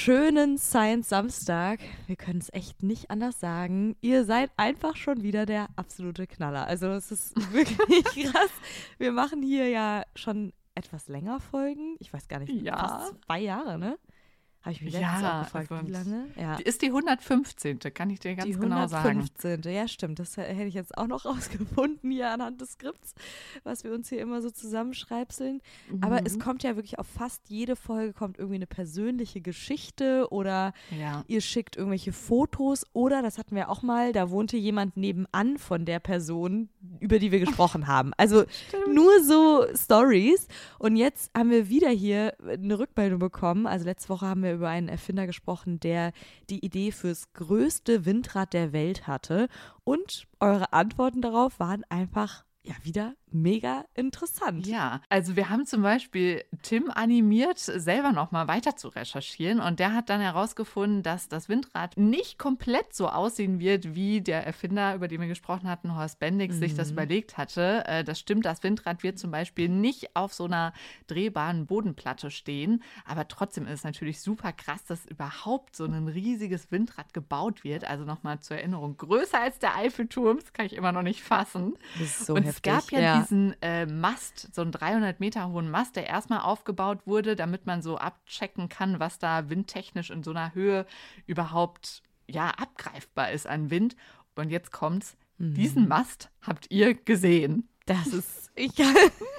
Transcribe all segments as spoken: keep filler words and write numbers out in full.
schönen Science-Samstag. Wir können es echt nicht anders sagen. Ihr seid einfach schon wieder der absolute Knaller. Also es ist wirklich krass. Wir machen hier ja schon etwas länger Folgen. Ich weiß gar nicht, ja. fast zwei Jahre, ne? Habe ich mich letztens ja, auch gefragt, also wie lange? Ja. Die ist die hundertfünfzehnte, kann ich dir ganz die genau sagen. hundertfünfzehnte. Ja, stimmt. Das hätte ich jetzt auch noch rausgefunden hier anhand des Skripts, was wir uns hier immer so zusammenschreibseln. Mhm. Aber es kommt ja wirklich auf fast jede Folge kommt irgendwie eine persönliche Geschichte oder ja. ihr schickt irgendwelche Fotos oder, das hatten wir auch mal, da wohnte jemand nebenan von der Person, über die wir gesprochen haben. Also stimmt. Nur so Stories. Und jetzt haben wir wieder hier eine Rückmeldung bekommen. Also letzte Woche haben wir über einen Erfinder gesprochen, der die Idee fürs größte Windrad der Welt hatte. Und eure Antworten darauf waren einfach ja wieder mega interessant. Ja, also wir haben zum Beispiel Tim animiert, selber nochmal weiter zu recherchieren und der hat dann herausgefunden, dass das Windrad nicht komplett so aussehen wird, wie der Erfinder, über den wir gesprochen hatten, Horst Bendix, mhm. sich das überlegt hatte. Das stimmt, das Windrad wird zum Beispiel nicht auf so einer drehbaren Bodenplatte stehen, aber trotzdem ist es natürlich super krass, dass überhaupt so ein riesiges Windrad gebaut wird. Also nochmal zur Erinnerung, größer als der Eiffelturm, das kann ich immer noch nicht fassen. Das ist so und heftig. es gab ja, ja. diesen äh, Mast, so einen dreihundert Meter hohen Mast, der erstmal aufgebaut wurde, damit man so abchecken kann, was da windtechnisch in so einer Höhe überhaupt ja, abgreifbar ist an Wind. Und jetzt kommt's, mhm. diesen Mast habt ihr gesehen. Das ist, ich kann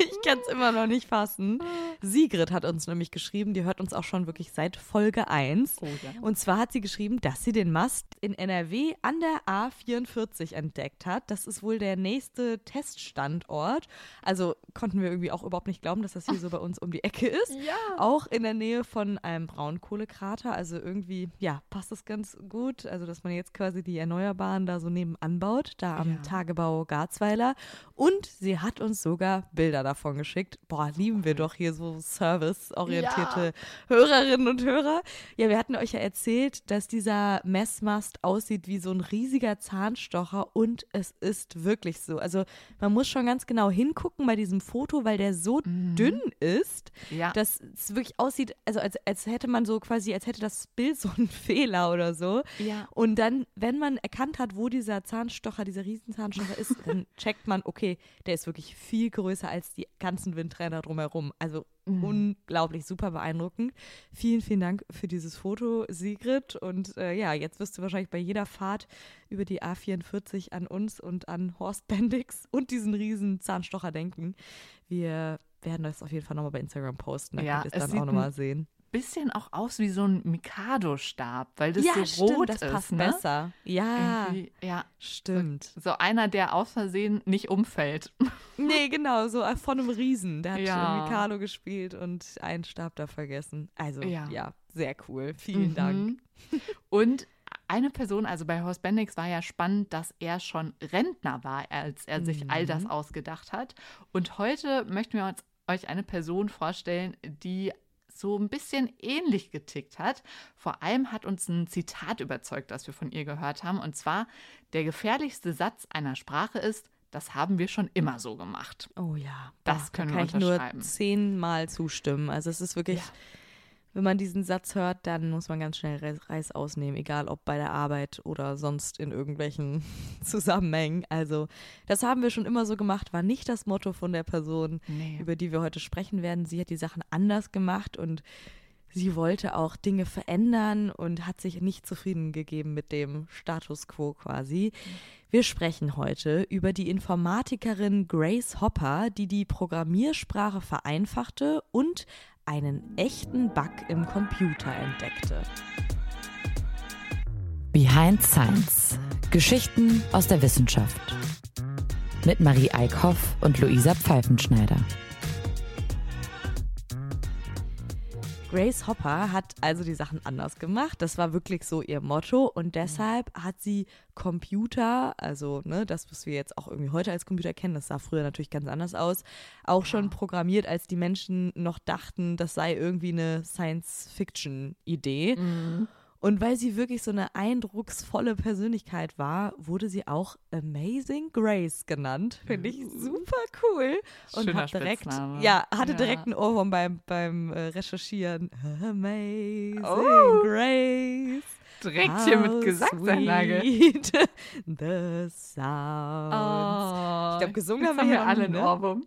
es immer noch nicht fassen. Sigrid hat uns nämlich geschrieben, die hört uns auch schon wirklich seit Folge eins. Oh, ja. Und zwar hat sie geschrieben, dass sie den Mast in N R W an der A vierundvierzig entdeckt hat. Das ist wohl der nächste Teststandort. Also konnten wir irgendwie auch überhaupt nicht glauben, dass das hier so bei uns um die Ecke ist. Ja. Auch in der Nähe von einem Braunkohlekrater. Also irgendwie, ja, passt das ganz gut. Also dass man jetzt quasi die Erneuerbaren da so nebenan baut, da am ja. Tagebau Garzweiler. Und sie hat uns sogar Bilder davon geschickt. Boah, lieben wir doch hier so serviceorientierte ja. Hörerinnen und Hörer. Ja, wir hatten euch ja erzählt, dass dieser Messmast aussieht wie so ein riesiger Zahnstocher und es ist wirklich so. Also man muss schon ganz genau hingucken bei diesem Foto, weil der so mhm. dünn ist, ja. dass es wirklich aussieht, also als, als hätte man so quasi, als hätte das Bild so einen Fehler oder so. Ja. Und dann, wenn man erkannt hat, wo dieser Zahnstocher, dieser Riesenzahnstocher ist, dann checkt man, okay, der ist wirklich viel größer als die ganzen Windräder drumherum. Also mhm. unglaublich, super beeindruckend. Vielen, vielen Dank für dieses Foto, Sigrid. Und äh, ja, jetzt wirst du wahrscheinlich bei jeder Fahrt über die A vierundvierzig an uns und an Horst Bendix und diesen riesen Zahnstocher denken. Wir werden das auf jeden Fall nochmal bei Instagram posten. Da ja, könnt ihr es dann auch nochmal sehen. Bisschen auch aus wie so ein Mikado-Stab, weil das ja, so stimmt, rot das ist. passt ne? besser. Ja, ja, stimmt. So, so einer, der aus Versehen nicht umfällt. Nee, genau, so von einem Riesen. Der hat ja. Mikado gespielt und einen Stab da vergessen. Also, ja, ja sehr cool. Vielen mhm. Dank. Und eine Person, also bei Horst Bendix war ja spannend, dass er schon Rentner war, als er sich mhm. all das ausgedacht hat. Und heute möchten wir uns euch eine Person vorstellen, die so ein bisschen ähnlich getickt hat. Vor allem hat uns ein Zitat überzeugt, das wir von ihr gehört haben. Und zwar, der gefährlichste Satz einer Sprache ist, das haben wir schon immer so gemacht. Oh ja. Das Boah, können da wir kann unterschreiben. Ich nur zehnmal zustimmen. Also es ist wirklich, ja. wenn man diesen Satz hört, dann muss man ganz schnell Reis ausnehmen, egal ob bei der Arbeit oder sonst in irgendwelchen Zusammenhängen. Also das haben wir schon immer so gemacht, war nicht das Motto von der Person, nee. über die wir heute sprechen werden. Sie hat die Sachen anders gemacht und sie wollte auch Dinge verändern und hat sich nicht zufrieden gegeben mit dem Status quo quasi. Wir sprechen heute über die Informatikerin Grace Hopper, die die Programmiersprache vereinfachte und einen echten Bug im Computer entdeckte. Behind Science. Geschichten aus der Wissenschaft. Mit Marie Eickhoff und Luisa Pfeifenschneider. Grace Hopper hat also die Sachen anders gemacht. Das war wirklich so ihr Motto und deshalb hat sie Computer, also ne, das, was wir jetzt auch irgendwie heute als Computer kennen, das sah früher natürlich ganz anders aus, auch schon programmiert, als die Menschen noch dachten, das sei irgendwie eine Science-Fiction-Idee. Mhm. Und weil sie wirklich so eine eindrucksvolle Persönlichkeit war, wurde sie auch Amazing Grace genannt. Finde ich super cool. Und Schöner hat direkt, Spitzname. ja, hatte ja. direkt einen Ohrwurm beim, beim äh, Recherchieren. Amazing oh. Grace. Direkt hier mit Gesangsanlage. The sounds. Oh, ich glaube, gesungen jetzt haben wir hier alle nie, einen ne? Ohrwurm.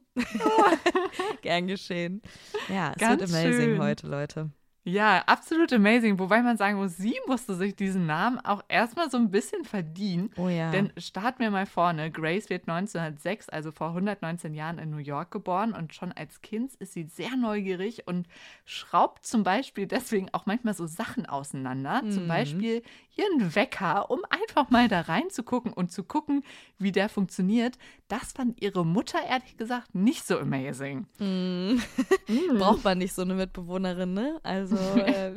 Gern geschehen. Ja, es Ganz wird amazing schön. heute, Leute. Ja, absolut amazing. Wobei man sagen muss, sie musste sich diesen Namen auch erstmal so ein bisschen verdienen. Oh ja. Denn starten wir mal vorne. Grace wird neunzehnhundertsechs, also vor hundertneunzehn Jahren in New York geboren. Und schon als Kind ist sie sehr neugierig und schraubt zum Beispiel deswegen auch manchmal so Sachen auseinander. Mhm. Zum Beispiel ihren Wecker, um einfach mal da reinzugucken und zu gucken, wie der funktioniert. Das fand ihre Mutter ehrlich gesagt nicht so amazing. Mhm. Mhm. Braucht man nicht so eine Mitbewohnerin, ne? Also äh,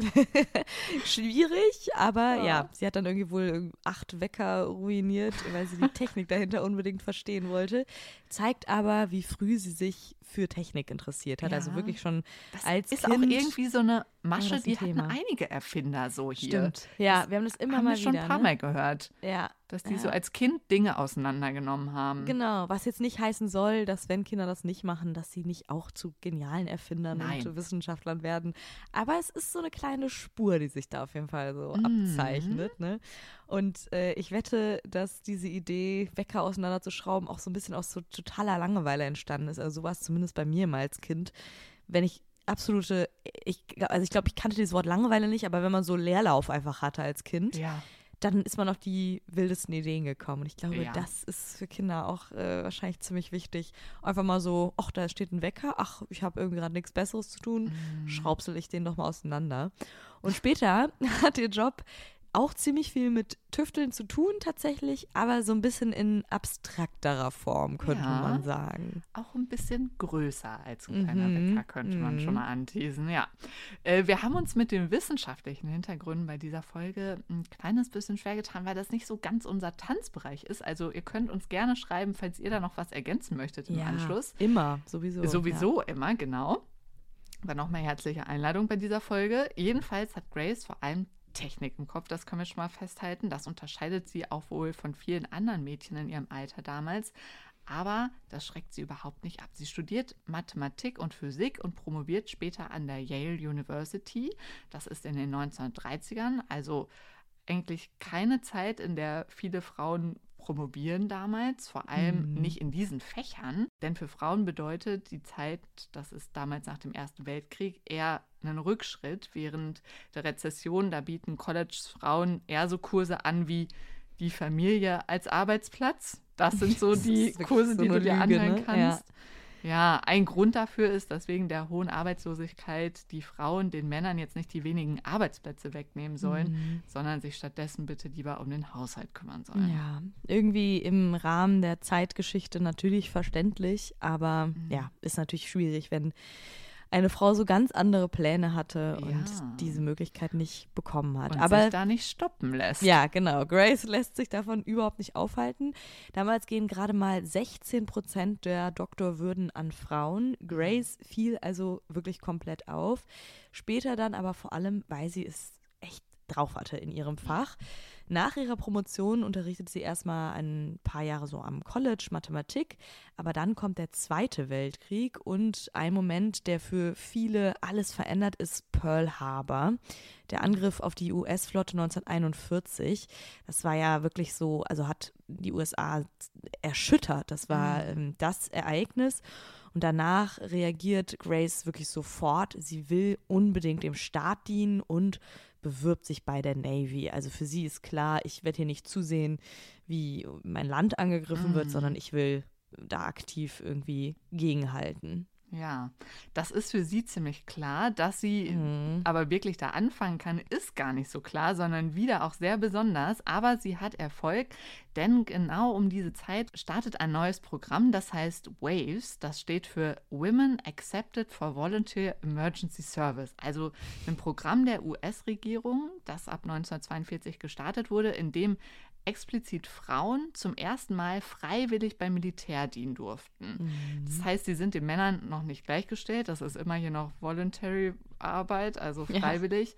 schwierig, aber ja. ja, sie hat dann irgendwie wohl acht Wecker ruiniert, weil sie die Technik dahinter unbedingt verstehen wollte. Zeigt aber, wie früh sie sich für Technik interessiert hat. Ja. Also wirklich schon Das als ist Kind. auch irgendwie so eine Masche, das ein die hatten Thema. einige Erfinder so hier. Stimmt. Ja, wir haben das immer haben mal wir schon wieder. ein paar ne? Mal gehört, Ja. dass die ja. so als Kind Dinge auseinandergenommen haben. Genau, was jetzt nicht heißen soll, dass wenn Kinder das nicht machen, dass sie nicht auch zu genialen Erfindern Nein. und Wissenschaftlern werden. Aber es ist so eine kleine Spur, die sich da auf jeden Fall so Mhm. abzeichnet. Ne? Und äh, ich wette, dass diese Idee, Wecker auseinanderzuschrauben, auch so ein bisschen aus so totaler Langeweile entstanden ist. Also so war es zumindest bei mir mal als Kind. Wenn ich absolute, ich, also ich glaube, ich kannte dieses Wort Langeweile nicht, aber wenn man so Leerlauf einfach hatte als Kind, Ja. dann ist man auf die wildesten Ideen gekommen. Und ich glaube, Ja. das ist für Kinder auch äh, wahrscheinlich ziemlich wichtig. Einfach mal so, ach, da steht ein Wecker, ach, ich habe irgendwie gerade nichts Besseres zu tun, Mhm. schraubsel ich den doch mal auseinander. Und später hat ihr Job auch ziemlich viel mit Tüfteln zu tun tatsächlich, aber so ein bisschen in abstrakterer Form, könnte Ja. man sagen. Auch ein bisschen größer als ein kleiner Mhm. Wecker, könnte man Mhm. schon mal anteasen, ja. Äh, wir haben uns mit den wissenschaftlichen Hintergründen bei dieser Folge ein kleines bisschen schwer getan, weil das nicht so ganz unser Tanzbereich ist. Also ihr könnt uns gerne schreiben, falls ihr da noch was ergänzen möchtet im Anschluss. Immer, sowieso. Sowieso immer, genau. Aber nochmal herzliche Einladung bei dieser Folge. Jedenfalls hat Grace vor allem Technik im Kopf, das können wir schon mal festhalten. Das unterscheidet sie auch wohl von vielen anderen Mädchen in ihrem Alter damals. Aber das schreckt sie überhaupt nicht ab. Sie studiert Mathematik und Physik und promoviert später an der Yale University. Das ist in den neunzehnhundertdreißigern, also eigentlich keine Zeit, in der viele Frauen promovieren damals, vor allem Mhm. nicht in diesen Fächern. Denn für Frauen bedeutet die Zeit, das ist damals nach dem Ersten Weltkrieg, eher einen Rückschritt. Während der Rezession, da bieten College-Frauen eher so Kurse an wie die Familie als Arbeitsplatz. Das sind so Das die ist wirklich Kurse, so die du eine dir Lüge, anhören ne? kannst. Ja, ein Grund dafür ist, dass wegen der hohen Arbeitslosigkeit die Frauen den Männern jetzt nicht die wenigen Arbeitsplätze wegnehmen sollen, Mhm. sondern sich stattdessen bitte lieber um den Haushalt kümmern sollen. Ja, irgendwie im Rahmen der Zeitgeschichte natürlich verständlich, aber Mhm. ja, ist natürlich schwierig, wenn eine Frau so ganz andere Pläne hatte Ja. und diese Möglichkeit nicht bekommen hat. Und aber sich da nicht stoppen lässt. ja, genau. Grace lässt sich davon überhaupt nicht aufhalten. Damals gehen gerade mal sechzehn Prozent der Doktorwürden an Frauen. Grace fiel also wirklich komplett auf. Später dann aber vor allem, weil sie es echt drauf hatte in ihrem Fach. Nach ihrer Promotion unterrichtet sie erstmal ein paar Jahre so am College Mathematik, aber dann kommt der Zweite Weltkrieg und ein Moment, der für viele alles verändert, ist Pearl Harbor. Der Angriff auf die U S-Flotte neunzehnhunderteinundvierzig, das war ja wirklich so, also hat die U S A erschüttert, das war ähm, das Ereignis. Und danach reagiert Grace wirklich sofort, sie will unbedingt dem Staat dienen und bewirbt sich bei der Navy. Also für sie ist klar, ich werde hier nicht zusehen, wie mein Land angegriffen Mhm. wird, sondern ich will da aktiv irgendwie gegenhalten. Ja, das ist für sie ziemlich klar. Dass sie Mhm. aber wirklich da anfangen kann, ist gar nicht so klar, sondern wieder auch sehr besonders. Aber sie hat Erfolg, denn genau um diese Zeit startet ein neues Programm, das heißt WAVES. Das steht für Women Accepted for Volunteer Emergency Service. Also ein Programm der U S-Regierung, das ab neunzehnhundertzweiundvierzig gestartet wurde, in dem explizit Frauen zum ersten Mal freiwillig beim Militär dienen durften. Mhm. Das heißt, sie sind den Männern noch nicht gleichgestellt. Das ist immer hier noch Voluntary Arbeit, also Ja. freiwillig.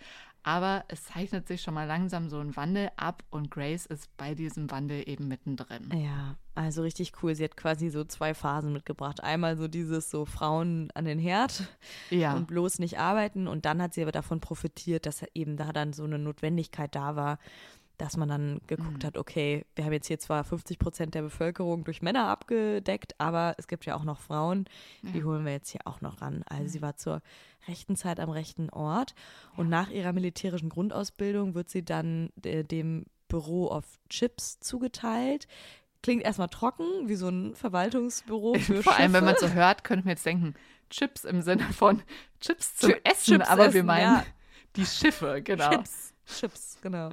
Aber es zeichnet sich schon mal langsam so ein Wandel ab und Grace ist bei diesem Wandel eben mittendrin. Ja, also richtig cool. Sie hat quasi so zwei Phasen mitgebracht. Einmal so dieses so Frauen an den Herd Ja. und bloß nicht arbeiten. Und dann hat sie aber davon profitiert, dass eben da dann so eine Notwendigkeit da war, dass man dann geguckt Mhm. hat, okay, wir haben jetzt hier zwar fünfzig Prozent der Bevölkerung durch Männer abgedeckt, aber es gibt ja auch noch Frauen, die Ja. holen wir jetzt hier auch noch ran. Also Mhm. sie war zur rechten Zeit am rechten Ort. Und nach ihrer militärischen Grundausbildung wird sie dann äh, dem Bureau of Chips zugeteilt. Klingt erstmal trocken, wie so ein Verwaltungsbüro für Vor allem, wenn man Schiffe. so hört, könnte man jetzt denken, Chips im Sinne von Chips zum Chi- Essen, Chips aber wir essen, meinen ja. die Schiffe, genau. Chips. Chips, genau.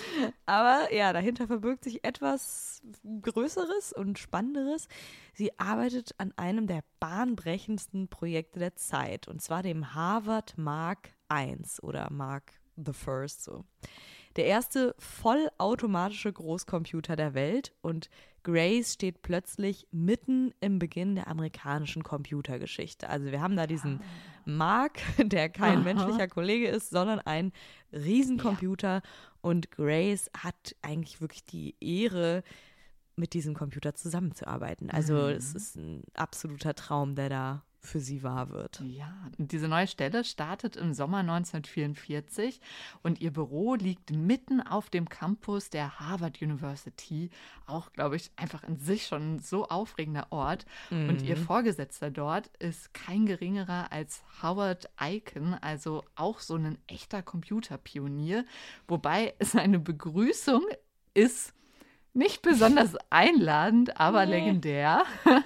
Aber ja, dahinter verbirgt sich etwas Größeres und Spannenderes. Sie arbeitet an einem der bahnbrechendsten Projekte der Zeit, und zwar dem Harvard Mark eins oder Mark the First, so. Der erste vollautomatische Großcomputer der Welt, und Grace steht plötzlich mitten im Beginn der amerikanischen Computergeschichte. Also wir haben da diesen Mark, der kein Aha. menschlicher Kollege ist, sondern ein Riesencomputer, und Grace hat eigentlich wirklich die Ehre, mit diesem Computer zusammenzuarbeiten. Also Mhm. es ist ein absoluter Traum, der da für sie wahr wird. Ja, und diese neue Stelle startet im Sommer neunzehnhundertvierundvierzig und ihr Büro liegt mitten auf dem Campus der Harvard University. Auch, glaube ich, einfach in sich schon ein so aufregender Ort. Und ihr Vorgesetzter dort ist kein geringerer als Howard Aiken, also auch so ein echter Computerpionier. Wobei seine Begrüßung ist nicht besonders einladend, aber Nee. legendär.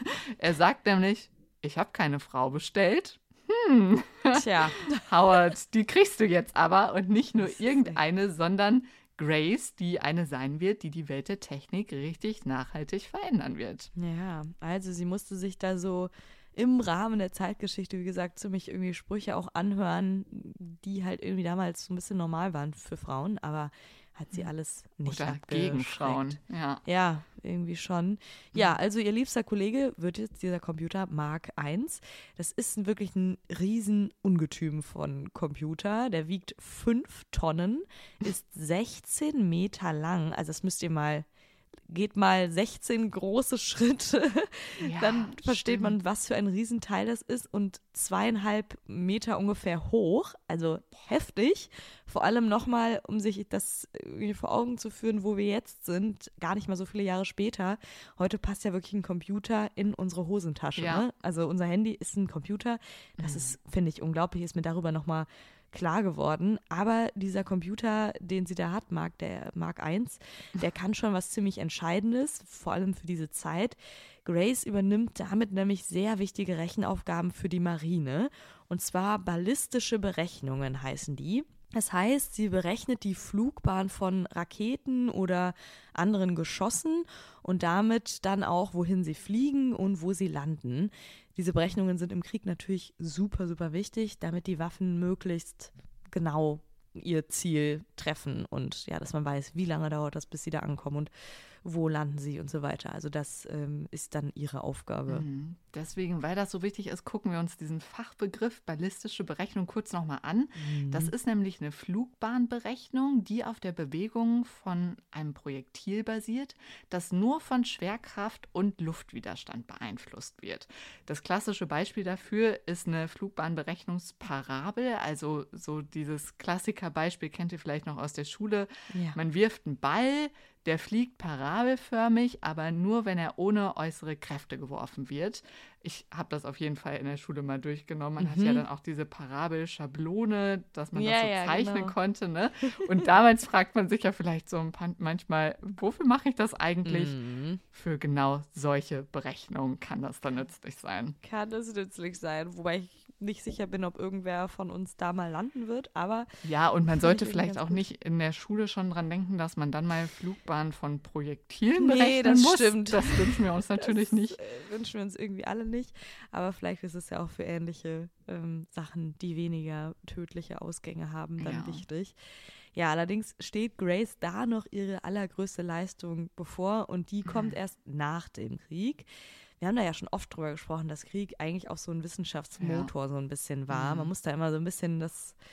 Er sagt nämlich: Ich habe keine Frau bestellt. Hm, Tja, Howard, die kriegst du jetzt aber. Und nicht nur Das ist irgendeine, sondern Grace, die eine sein wird, die die Welt der Technik richtig nachhaltig verändern wird. ja, also sie musste sich da so im Rahmen der Zeitgeschichte, wie gesagt, ziemlich irgendwie Sprüche auch anhören, die halt irgendwie damals so ein bisschen normal waren für Frauen, aber hat sie alles nicht Oder gegen abgeschreckt. Frauen. Ja. Ja, irgendwie schon. Ja, also ihr liebster Kollege wird jetzt dieser Computer Mark eins. Das ist ein, wirklich ein riesen Ungetüm von Computer. Der wiegt fünf Tonnen, ist sechzehn Meter lang. Also das müsst ihr mal, geht mal sechzehn große Schritte. Ja, Dann versteht stimmt. man, was für ein Riesenteil das ist, und zweieinhalb Meter ungefähr hoch, also heftig. Vor allem nochmal, um sich das irgendwie vor Augen zu führen, wo wir jetzt sind, gar nicht mal so viele Jahre später. Heute passt ja wirklich ein Computer in unsere Hosentasche. Ja. Ne? Also unser Handy ist ein Computer. Das Mhm. ist, finde ich, unglaublich, ist mir darüber nochmal klar geworden. Aber dieser Computer, den sie da hat, Mark, der Mark eins, der kann schon was ziemlich Entscheidendes, vor allem für diese Zeit. Grace übernimmt damit nämlich sehr wichtige Rechenaufgaben für die Marine. Und zwar ballistische Berechnungen heißen die. Das heißt, sie berechnet die Flugbahn von Raketen oder anderen Geschossen und damit dann auch, wohin sie fliegen und wo sie landen. Diese Berechnungen sind im Krieg natürlich super, super wichtig, damit die Waffen möglichst genau ihr Ziel treffen und ja, dass man weiß, wie lange dauert das, bis sie da ankommen und wo landen sie und so weiter. Also das ähm, ist dann ihre Aufgabe. Mhm. Deswegen, weil das so wichtig ist, gucken wir uns diesen Fachbegriff ballistische Berechnung kurz nochmal an. Das ist nämlich eine Flugbahnberechnung, die auf der Bewegung von einem Projektil basiert, das nur von Schwerkraft und Luftwiderstand beeinflusst wird. Das klassische Beispiel dafür ist eine Flugbahnberechnungsparabel, also so dieses Klassikerbeispiel kennt ihr vielleicht noch aus der Schule. Ja. Man wirft einen Ball, der fliegt parabelförmig, aber nur, wenn er ohne äußere Kräfte geworfen wird. Ich habe das auf jeden Fall in der Schule mal durchgenommen. Man Mhm. hat ja dann auch diese Parabelschablone, dass man Ja, das so ja, zeichnen genau. konnte. Ne? Und damals fragt man sich ja vielleicht so ein paar, manchmal, wofür mache ich das eigentlich? Mhm. Für genau solche Berechnungen kann das dann nützlich sein. Kann es nützlich sein, wobei ich nicht sicher bin, ob irgendwer von uns da mal landen wird, aber Ja, und man Finde sollte ich irgendwie vielleicht ganz auch gut. nicht in der Schule schon dran denken, dass man dann mal Flugbahnen von Projektilen Nee, berechnen das muss. stimmt. Das wünschen wir uns natürlich das, nicht. Äh, wünschen wir uns irgendwie alle nicht, aber vielleicht ist es ja auch für ähnliche ähm, Sachen, die weniger tödliche Ausgänge haben, dann Ja. wichtig. Ja, allerdings steht Grace da noch ihre allergrößte Leistung bevor, und die kommt erst nach dem Krieg. Wir haben da ja schon oft drüber gesprochen, dass Krieg eigentlich auch so ein Wissenschaftsmotor so ein bisschen war. Mhm. Man muss da immer so ein bisschen das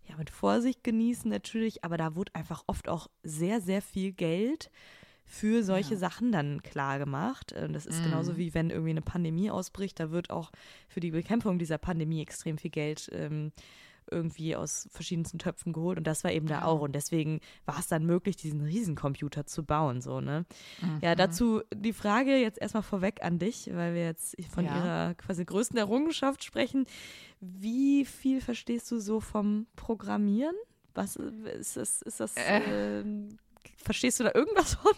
ja, mit Vorsicht genießen natürlich, aber da wurde einfach oft auch sehr, sehr viel Geld für solche Ja. Sachen dann klar gemacht. Und das ist Mhm. genauso wie wenn irgendwie eine Pandemie ausbricht, da wird auch für die Bekämpfung dieser Pandemie extrem viel Geld ähm, irgendwie aus verschiedensten Töpfen geholt und das war eben da Ja. auch und deswegen war es dann möglich, diesen Riesencomputer zu bauen, so, ne? Mhm. Ja, dazu die Frage jetzt erstmal vorweg an dich, weil wir jetzt von Ja. ihrer quasi größten Errungenschaft sprechen. Wie viel verstehst du so vom Programmieren? Was ist das, ist das, Äh. ähm, verstehst du da irgendwas von?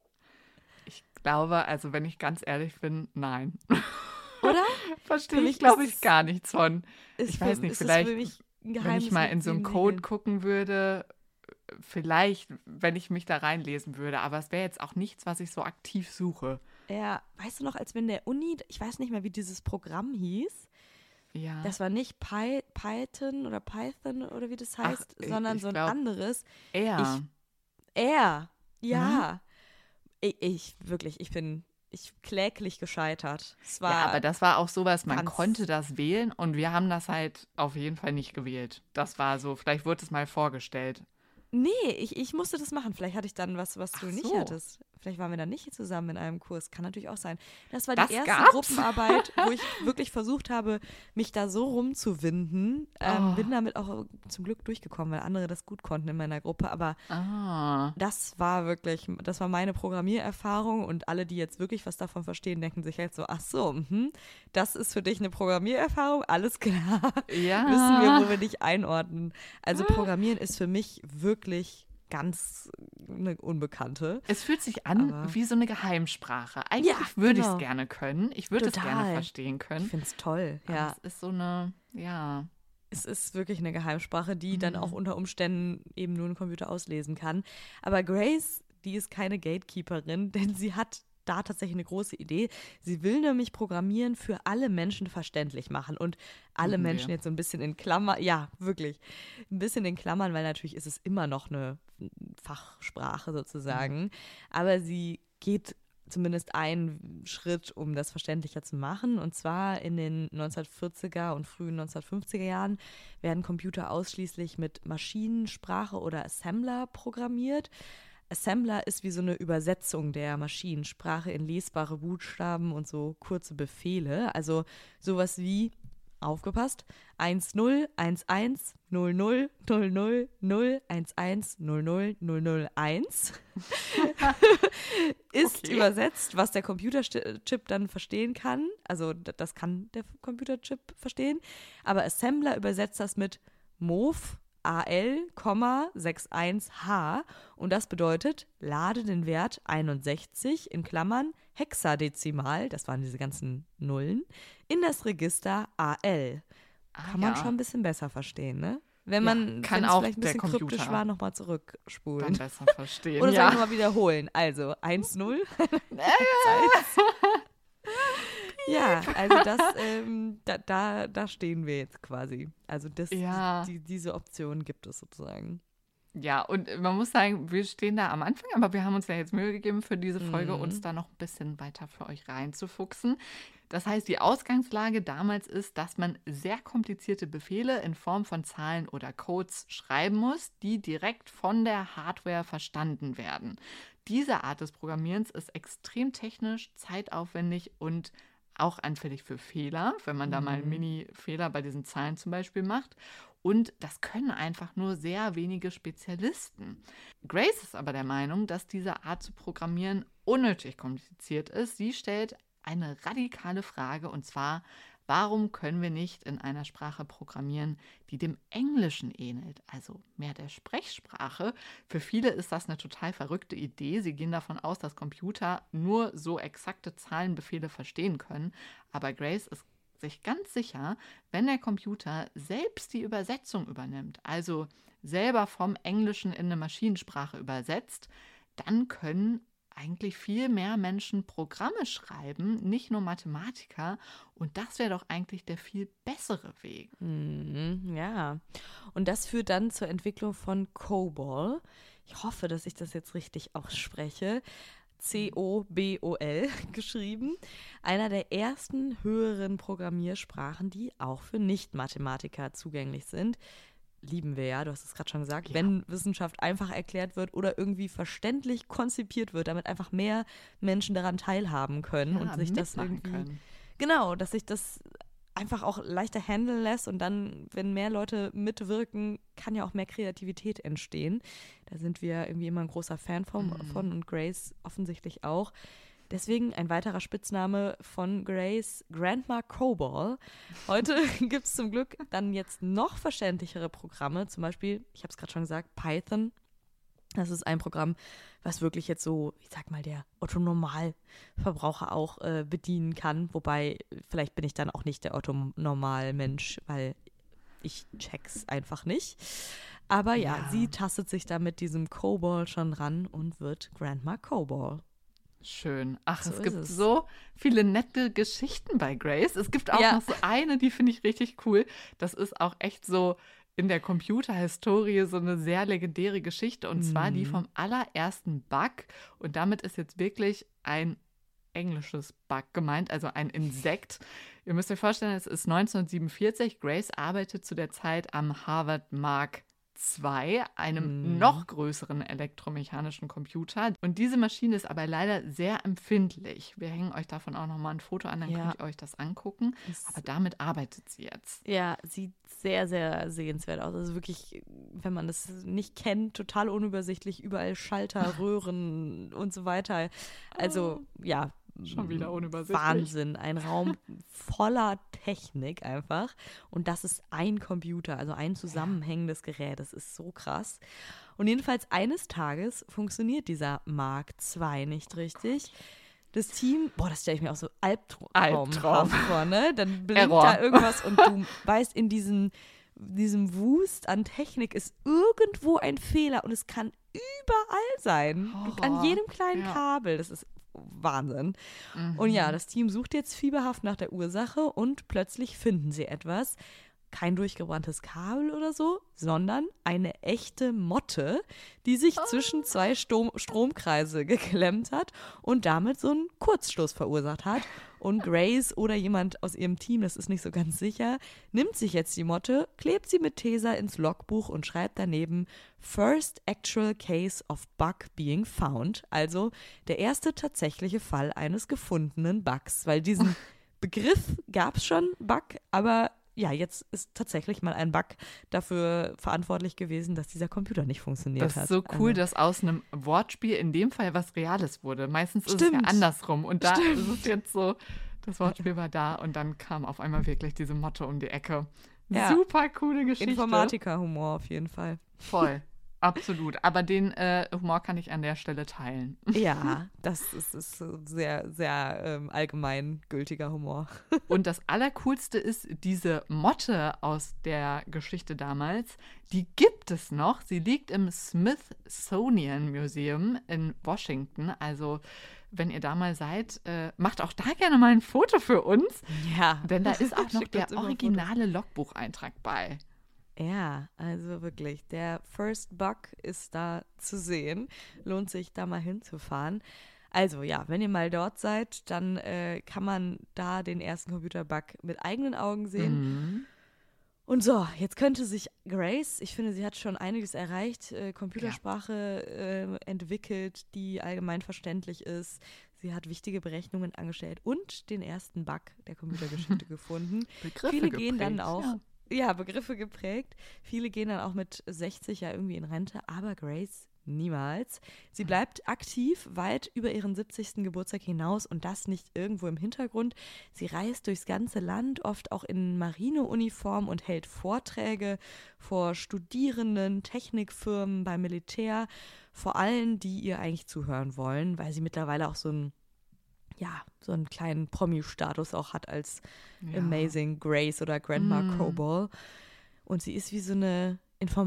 Ich glaube, also wenn ich ganz ehrlich bin, nein. Oder? Verstehe Für ich, mich glaube ist ich, es- gar nichts von. Ist Ich für- weiß nicht, ist es vielleicht, für mich ein wenn ich Geheimnis mal mit in so einen sieben Code Siegeln. gucken würde, vielleicht, wenn ich mich da reinlesen würde, aber es wäre jetzt auch nichts, was ich so aktiv suche. Ja, weißt du noch, als wir in der Uni, ich weiß nicht mehr, wie dieses Programm hieß, Ja. das war nicht Py Python oder Python oder wie das Ach, heißt, ich- sondern ich so ein glaub, anderes. eher. R, ja. Ich, ich, wirklich, ich bin ich kläglich gescheitert. Es war, Ja, aber das war auch sowas, man ganz- konnte das wählen und wir haben das halt auf jeden Fall nicht gewählt. Das war so, vielleicht wurde es mal vorgestellt. nee, ich, ich musste das machen. Vielleicht hatte ich dann was, was du Ach nicht so. hattest. Vielleicht waren wir dann nicht zusammen in einem Kurs. Kann natürlich auch sein. Das war Das die erste gab's? Gruppenarbeit, wo ich wirklich versucht habe, mich da so rumzuwinden. Ähm, Oh. Bin damit auch zum Glück durchgekommen, weil andere das gut konnten in meiner Gruppe. Aber Ah. das war wirklich, das war meine Programmiererfahrung und alle, die jetzt wirklich was davon verstehen, denken sich halt so, ach so, mhm, das ist für dich eine Programmiererfahrung, alles klar. Ja. Wissen wir, wo wir dich einordnen. Also Programmieren ist für mich wirklich ganz eine Unbekannte. Es fühlt sich an Aber- wie so eine Geheimsprache. Eigentlich Ja, würde ich genau. es gerne können. Ich würde es Total. gerne verstehen Ich können. finde es toll, Aber ja. Es ist so eine, ja. Es ist wirklich eine Geheimsprache, die dann Mhm. auch unter Umständen eben nur ein Computer auslesen kann. Aber Grace, die ist keine Gatekeeperin, denn sie hat da tatsächlich eine große Idee. Sie will nämlich Programmieren für alle Menschen verständlich machen und alle Lieben wir. Menschen jetzt so ein bisschen in Klammern, ja, wirklich, ein bisschen in Klammern, weil natürlich ist es immer noch eine Fachsprache sozusagen. Aber sie geht zumindest einen Schritt, um das verständlicher zu machen. Und zwar in den neunzehnhundertvierziger und frühen neunzehnhundertfünfziger Jahren werden Computer ausschließlich mit Maschinensprache oder Assembler programmiert. Assembler ist wie so eine Übersetzung der Maschinensprache in lesbare Buchstaben und so kurze Befehle. Also sowas wie, aufgepasst, eins null eins eins null null null null null eins eins null null null null eins ist Okay. übersetzt, was der Computerchip dann verstehen kann. Also d- das kann der Computerchip verstehen. Aber Assembler übersetzt das mit Mov A L, einundsechzig H und das bedeutet, lade den Wert einundsechzig in Klammern hexadezimal, das waren diese ganzen Nullen, in das Register A L. Ah, Kann man ja. schon ein bisschen besser verstehen, ne? Wenn Ja, man, kann wenn es auch vielleicht ein der bisschen Computer. kryptisch war, nochmal Dann zurückspulen. besser verstehen. Oder soll ich ja. nochmal wiederholen? Also, eins null. Ja, also das, ähm, da, da, da stehen wir jetzt quasi. Also das, Ja. die, diese Option gibt es sozusagen. Ja, und man muss sagen, wir stehen da am Anfang, aber wir haben uns ja jetzt Mühe gegeben für diese Folge, Mhm. uns da noch ein bisschen weiter für euch reinzufuchsen. Das heißt, die Ausgangslage damals ist, dass man sehr komplizierte Befehle in Form von Zahlen oder Codes schreiben muss, die direkt von der Hardware verstanden werden. Diese Art des Programmierens ist extrem technisch, zeitaufwendig und auch anfällig für Fehler, wenn man da mal einen Mhm. Mini-Fehler bei diesen Zahlen zum Beispiel macht. Und das können einfach nur sehr wenige Spezialisten. Grace ist aber der Meinung, dass diese Art zu programmieren unnötig kompliziert ist. Sie stellt eine radikale Frage, und zwar, warum können wir nicht in einer Sprache programmieren, die dem Englischen ähnelt, also mehr der Sprechsprache? Für viele ist das eine total verrückte Idee. Sie gehen davon aus, dass Computer nur so exakte Zahlenbefehle verstehen können. Aber Grace ist sich ganz sicher, wenn der Computer selbst die Übersetzung übernimmt, also selber vom Englischen in eine Maschinensprache übersetzt, dann können eigentlich viel mehr Menschen Programme schreiben, nicht nur Mathematiker. Und das wäre doch eigentlich der viel bessere Weg. Mhm, ja. Und das führt dann zur Entwicklung von COBOL. Ich hoffe, dass ich das jetzt richtig ausspreche. C O B O L geschrieben. Einer der ersten höheren Programmiersprachen, die auch für Nicht-Mathematiker zugänglich sind. lieben wir ja, du hast es gerade schon gesagt, Ja. wenn Wissenschaft einfach erklärt wird oder irgendwie verständlich konzipiert wird, damit einfach mehr Menschen daran teilhaben können Ja, und sich das mitmachen irgendwie, können. genau, dass sich das einfach auch leichter handeln lässt und dann, wenn mehr Leute mitwirken, kann ja auch mehr Kreativität entstehen. Da sind wir irgendwie immer ein großer Fan von, Mhm. von und Grace offensichtlich auch. Deswegen ein weiterer Spitzname von Grace, Grandma Cobol. Heute gibt es zum Glück dann jetzt noch verständlichere Programme, zum Beispiel, ich habe es gerade schon gesagt, Python. Das ist ein Programm, was wirklich jetzt so, ich sag mal, der Otto-Normal-Verbraucher auch äh, bedienen kann. Wobei, vielleicht bin ich dann auch nicht der Otto-Normal-Mensch, weil ich check's einfach nicht. Aber ja, Ja. sie tastet sich da mit diesem Cobol schon ran und wird Grandma Cobol. Schön. Ach, So es ist gibt es. so viele nette Geschichten bei Grace. Es gibt auch Ja. noch so eine, die finde ich richtig cool. Das ist auch echt so in der Computerhistorie so eine sehr legendäre Geschichte. Und zwar die Mhm. vom allerersten Bug. Und damit ist jetzt wirklich ein englisches Bug gemeint, also ein Insekt. Ihr müsst euch vorstellen, es ist neunzehnhundertsiebenundvierzig. Grace arbeitet zu der Zeit am Harvard Mark zwei, einem Mhm. noch größeren elektromechanischen Computer. Und diese Maschine ist aber leider sehr empfindlich. Wir hängen euch davon auch nochmal ein Foto an, dann Ja. könnt ihr euch das angucken. Es- Aber damit arbeitet sie jetzt. Ja, sieht sehr, sehr sehenswert aus. Also wirklich, wenn man das nicht kennt, total unübersichtlich, überall Schalter, Röhren und so weiter. Also ja, Schon wieder unübersichtlich. Wahnsinn. Ein Raum voller Technik einfach. Und das ist ein Computer, also ein zusammenhängendes Gerät. Das ist so krass. Und jedenfalls eines Tages funktioniert dieser Mark zwei nicht richtig. Das Team, boah, das stelle ich mir auch so Albtraum. albtraumhaft vor, ne? Dann blinkt Error. da irgendwas und du weißt, in diesen, diesem Wust an Technik ist irgendwo ein Fehler und es kann überall sein. Du, an Horror. jedem kleinen Ja. Kabel. Das ist Wahnsinn. Mhm. Und ja, das Team sucht jetzt fieberhaft nach der Ursache und plötzlich finden sie etwas. Kein durchgebranntes Kabel oder so, sondern eine echte Motte, die sich zwischen zwei Stom- Stromkreise geklemmt hat und damit so einen Kurzstoß verursacht hat. Und Grace oder jemand aus ihrem Team, das ist nicht so ganz sicher, nimmt sich jetzt die Motte, klebt sie mit Tesa ins Logbuch und schreibt daneben First Actual Case of Bug Being Found. Also der erste tatsächliche Fall eines gefundenen Bugs. Weil diesen Begriff gab es schon, Bug, aber ja, jetzt ist tatsächlich mal ein Bug dafür verantwortlich gewesen, dass dieser Computer nicht funktioniert Das hat. ist so cool, Also, dass aus einem Wortspiel in dem Fall was Reales wurde. Meistens ist es Stimmt. ja andersrum. Und da Stimmt. ist es jetzt so, das Wortspiel war da und dann kam auf einmal wirklich diese Motte um die Ecke. Ja. Super coole Geschichte. Informatiker-Humor auf jeden Fall. Voll. Absolut. Aber den äh, Humor kann ich an der Stelle teilen. Ja, das ist, ist so sehr, sehr ähm, allgemein gültiger Humor. Und das Allercoolste ist, diese Motte aus der Geschichte damals, die gibt es noch. Sie liegt im Smithsonian Museum in Washington. Also, wenn ihr da mal seid, äh, macht auch da gerne mal ein Foto für uns. Ja. Denn da ist auch noch Schickt uns der immer originale Logbucheintrag bei. Ja, also wirklich, der First Bug ist da zu sehen. Lohnt sich, da mal hinzufahren. Also ja, wenn ihr mal dort seid, dann äh, kann man da den ersten Computerbug mit eigenen Augen sehen. Mhm. Und so, jetzt könnte sich Grace, ich finde, sie hat schon einiges erreicht, äh, Computersprache äh, entwickelt, die allgemein verständlich ist. Sie hat wichtige Berechnungen angestellt und den ersten Bug der Computergeschichte gefunden. Begriffe Viele gehen dann geprägt, auch, ja. ja, Begriffe geprägt. Viele gehen dann auch mit sechzig ja irgendwie in Rente, aber Grace niemals. Sie bleibt aktiv weit über ihren siebzigsten Geburtstag hinaus und das nicht irgendwo im Hintergrund. Sie reist durchs ganze Land, oft auch in Marineuniform und hält Vorträge vor Studierenden, Technikfirmen, beim Militär, vor allen, die ihr eigentlich zuhören wollen, weil sie mittlerweile auch so ein ja, so einen kleinen Promi-Status auch hat als Ja. Amazing Grace oder Grandma Mm. Cobol. Und sie ist wie so eine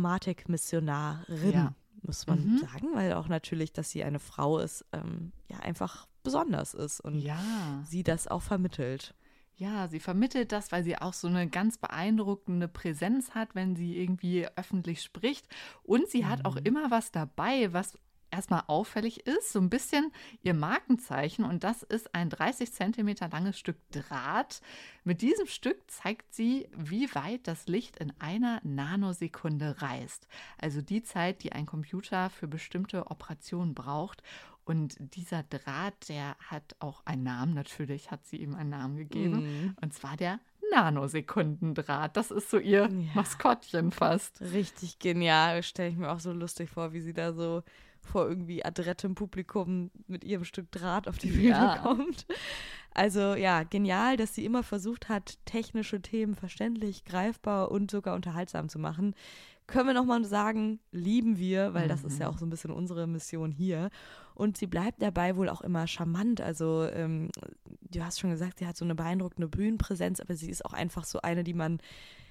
Informatik-Missionarin, Ja. muss man Mhm. sagen, weil auch natürlich, dass sie eine Frau ist, ähm, ja, einfach besonders ist und Ja. sie das auch vermittelt. Ja, sie vermittelt das, weil sie auch so eine ganz beeindruckende Präsenz hat, wenn sie irgendwie öffentlich spricht. Und sie hat auch immer was dabei, was erstmal auffällig ist, so ein bisschen ihr Markenzeichen. Und das ist ein dreißig Zentimeter langes Stück Draht. Mit diesem Stück zeigt sie, wie weit das Licht in einer Nanosekunde reist. Also die Zeit, die ein Computer für bestimmte Operationen braucht. Und dieser Draht, der hat auch einen Namen. Natürlich hat sie ihm einen Namen gegeben. Mm. Und zwar der Nanosekundendraht. Das ist so ihr ja. Maskottchen fast. Richtig genial. Stelle ich mir auch so lustig vor, wie sie da so vor irgendwie adrettem Publikum mit ihrem Stück Draht auf die Bühne ja. kommt. Also ja, genial, dass sie immer versucht hat, technische Themen verständlich, greifbar und sogar unterhaltsam zu machen. Können wir nochmal sagen, lieben wir, weil das mhm. ist ja auch so ein bisschen unsere Mission hier. Und sie bleibt dabei wohl auch immer charmant. Also ähm, du hast schon gesagt, sie hat so eine beeindruckende Bühnenpräsenz, aber sie ist auch einfach so eine, die man,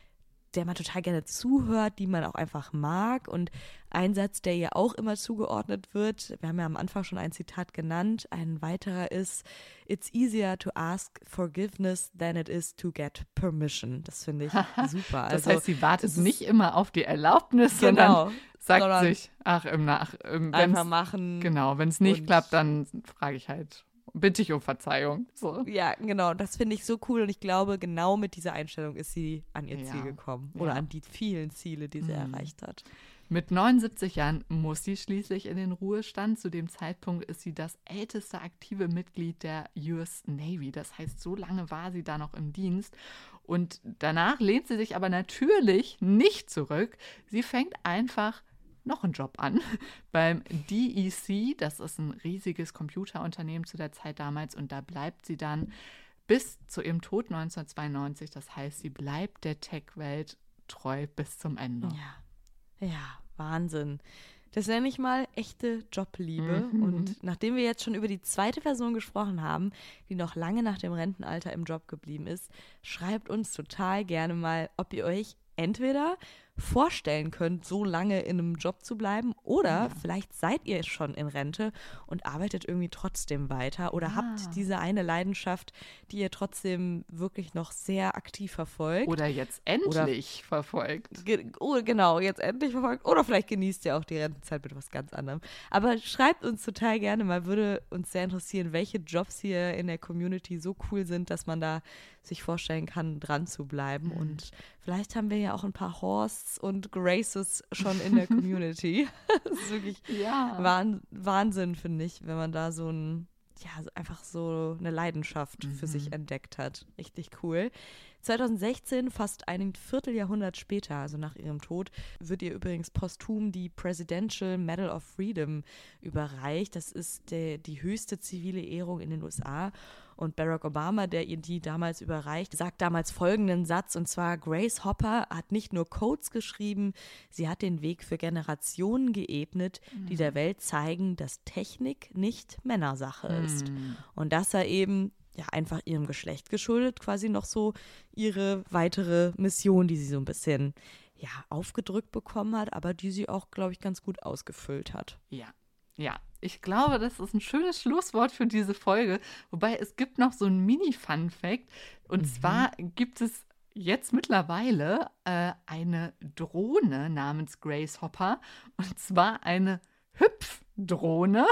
der man total gerne zuhört, die man auch einfach mag. Und ein Satz, der ihr auch immer zugeordnet wird, wir haben ja am Anfang schon ein Zitat genannt, ein weiterer ist, "It's easier to ask forgiveness than it is to get permission." Das finde ich super. Das also, heißt, sie wartet nicht immer auf die Erlaubnis, genau, sondern sagt sondern sich, ach, im Nach... Im, einfach machen. Genau, wenn es nicht klappt, dann frage ich halt, bitte ich um Verzeihung. So. Ja, genau, das finde ich so cool und ich glaube, genau mit dieser Einstellung ist sie an ihr ja. Ziel gekommen oder ja. an die vielen Ziele, die sie mhm. erreicht hat. Mit neunundsiebzig Jahren muss sie schließlich in den Ruhestand. Zu dem Zeitpunkt ist sie das älteste aktive Mitglied der U S Navy. Das heißt, so lange war sie da noch im Dienst. Und danach lehnt sie sich aber natürlich nicht zurück. Sie fängt einfach noch einen Job an beim D E C. Das ist ein riesiges Computerunternehmen zu der Zeit damals. Und da bleibt sie dann bis zu ihrem Tod neunzehnhundertzweiundneunzig. Das heißt, sie bleibt der Tech-Welt treu bis zum Ende. Ja. Ja, Wahnsinn. Das nenne ich mal echte Jobliebe. Mhm. Und nachdem wir jetzt schon über die zweite Person gesprochen haben, die noch lange nach dem Rentenalter im Job geblieben ist, schreibt uns total gerne mal, ob ihr euch entweder vorstellen könnt, so lange in einem Job zu bleiben oder ja. vielleicht seid ihr schon in Rente und arbeitet irgendwie trotzdem weiter oder ah. habt diese eine Leidenschaft, die ihr trotzdem wirklich noch sehr aktiv verfolgt. Oder jetzt endlich oder, verfolgt. Ge- oh, genau, jetzt endlich verfolgt. Oder vielleicht genießt ihr auch die Rentenzeit mit was ganz anderem. Aber schreibt uns total gerne mal, würde uns sehr interessieren, welche Jobs hier in der Community so cool sind, dass man da sich vorstellen kann, dran zu bleiben. Mhm. Und vielleicht haben wir ja auch ein paar Horsts und Graces schon in der Community. Das ist wirklich ja. Wahn- Wahnsinn, finde ich, wenn man da so ein, ja, so einfach so eine Leidenschaft mhm. für sich entdeckt hat. Richtig cool. zweitausendsechzehn, fast ein Vierteljahrhundert später, also nach ihrem Tod, wird ihr übrigens posthum die Presidential Medal of Freedom überreicht. Das ist der, die höchste zivile Ehrung in den U S A. Und Barack Obama, der ihr die damals überreicht, sagt damals folgenden Satz, und zwar: Grace Hopper hat nicht nur Codes geschrieben, sie hat den Weg für Generationen geebnet, mhm. die der Welt zeigen, dass Technik nicht Männersache ist. Mhm. Und das sei eben ja einfach ihrem Geschlecht geschuldet, quasi noch so ihre weitere Mission, die sie so ein bisschen ja aufgedrückt bekommen hat, aber die sie auch, glaube ich, ganz gut ausgefüllt hat. Ja. Ja, ich glaube, das ist ein schönes Schlusswort für diese Folge. Wobei es gibt noch so ein Mini-Fun-Fact. Und mhm. zwar gibt es jetzt mittlerweile äh, eine Drohne namens Grace Hopper. Und zwar eine Hüpfdrohne.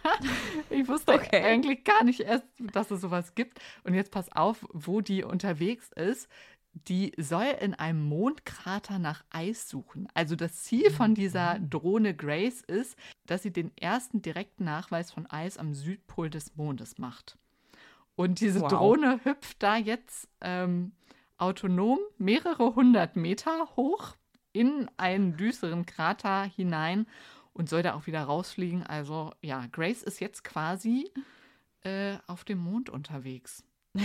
Ich wusste okay. eigentlich gar nicht erst, dass es sowas gibt. Und jetzt pass auf, wo die unterwegs ist. Die soll in einem Mondkrater nach Eis suchen. Also das Ziel von dieser Drohne Grace ist, dass sie den ersten direkten Nachweis von Eis am Südpol des Mondes macht. Und diese wow. Drohne hüpft da jetzt ähm, autonom mehrere hundert Meter hoch in einen düsteren Krater hinein und soll da auch wieder rausfliegen. Also ja, Grace ist jetzt quasi äh, auf dem Mond unterwegs.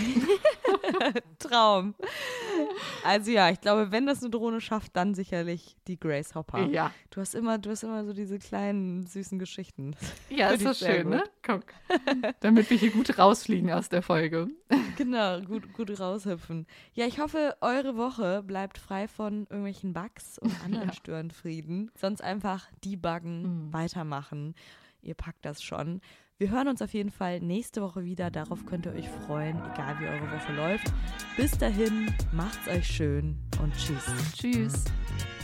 Traum. Also ja, ich glaube, wenn das eine Drohne schafft, dann sicherlich die Grace Hopper. Ja. Du hast immer, du hast immer so diese kleinen, süßen Geschichten. Ja, ist das schön, gut. Ne? Guck. Damit wir hier gut rausfliegen aus der Folge. Genau, gut, gut raushüpfen. Ja, ich hoffe, eure Woche bleibt frei von irgendwelchen Bugs und anderen ja. Störenfrieden. Sonst einfach debuggen, mhm. weitermachen. Ihr packt das schon. Wir hören uns auf jeden Fall nächste Woche wieder. Darauf könnt ihr euch freuen, egal wie eure Woche läuft. Bis dahin, macht's euch schön und tschüss. Tschüss.